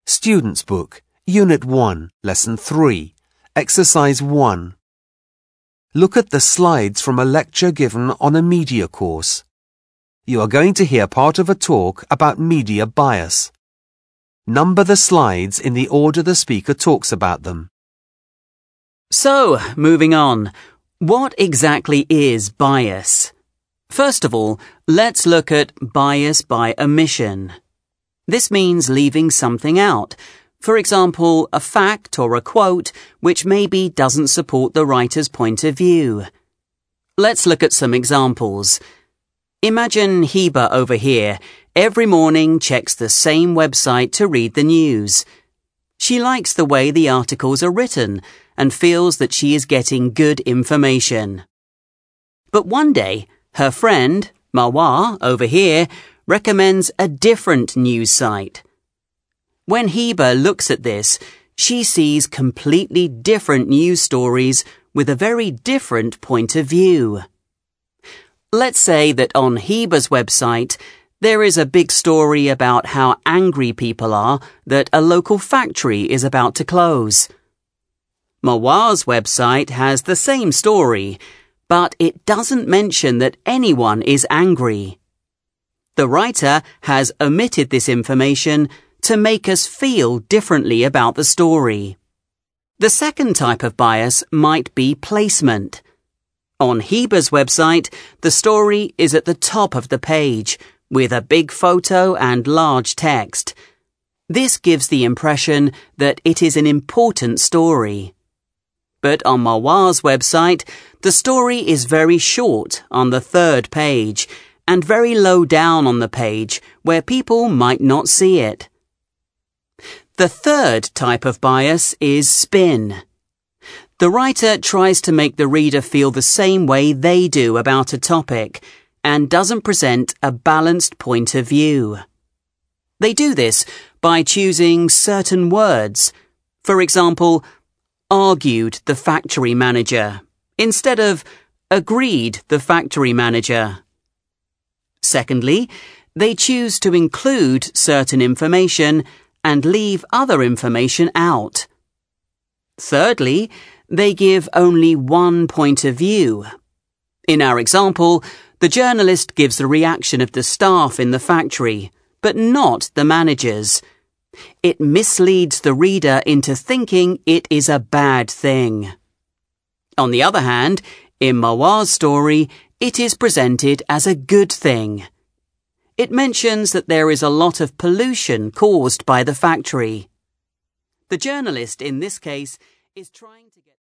Student's Book, Unit 1, Lesson 3, Exercise 1. Look at the slides from a lecture given on a media course. You are going to hear part of a talk about media bias. Number the slides in the order the speaker talks about them. So, moving on. What exactly is bias? First of all, let's look at bias by omission. This means leaving something out. For example, a fact or a quote which maybe doesn't support the writer's point of view. Let's look at some examples. Imagine Heba over here every morning checks the same website to read the news. She likes the way the articles are written and feels that she is getting good information. But one day, her friend, Marwa, over here, recommends a different news site. When Heba looks at this, she sees completely different news stories with a very different point of view. Let's say that on Heba's website, there is a big story about how angry people are that a local factory is about to close. Marwa's website has the same story, but it doesn't mention that anyone is angry. The writer has omitted this information to make us feel differently about the story. The second type of bias might be placement. On Heba's website, the story is at the top of the page, with a big photo and large text. This gives the impression that it is an important story. But on Marwa's website, the story is very short on the third page and very low down on the page where people might not see it. The third type of bias is spin. The writer tries to make the reader feel the same way they do about a topic and doesn't present a balanced point of view. They do this by choosing certain words. For example, argued the factory manager instead of agreed the factory manager. Secondly, they choose to include certain information and leave other information out. Thirdly, they give only one point of view. In our example, the journalist gives the reaction of the staff in the factory, but not the managers. It misleads the reader into thinking it is a bad thing. On the other hand, in Marwa's story, it is presented as a good thing. It mentions that there is a lot of pollution caused by the factory. The journalist in this case is trying to get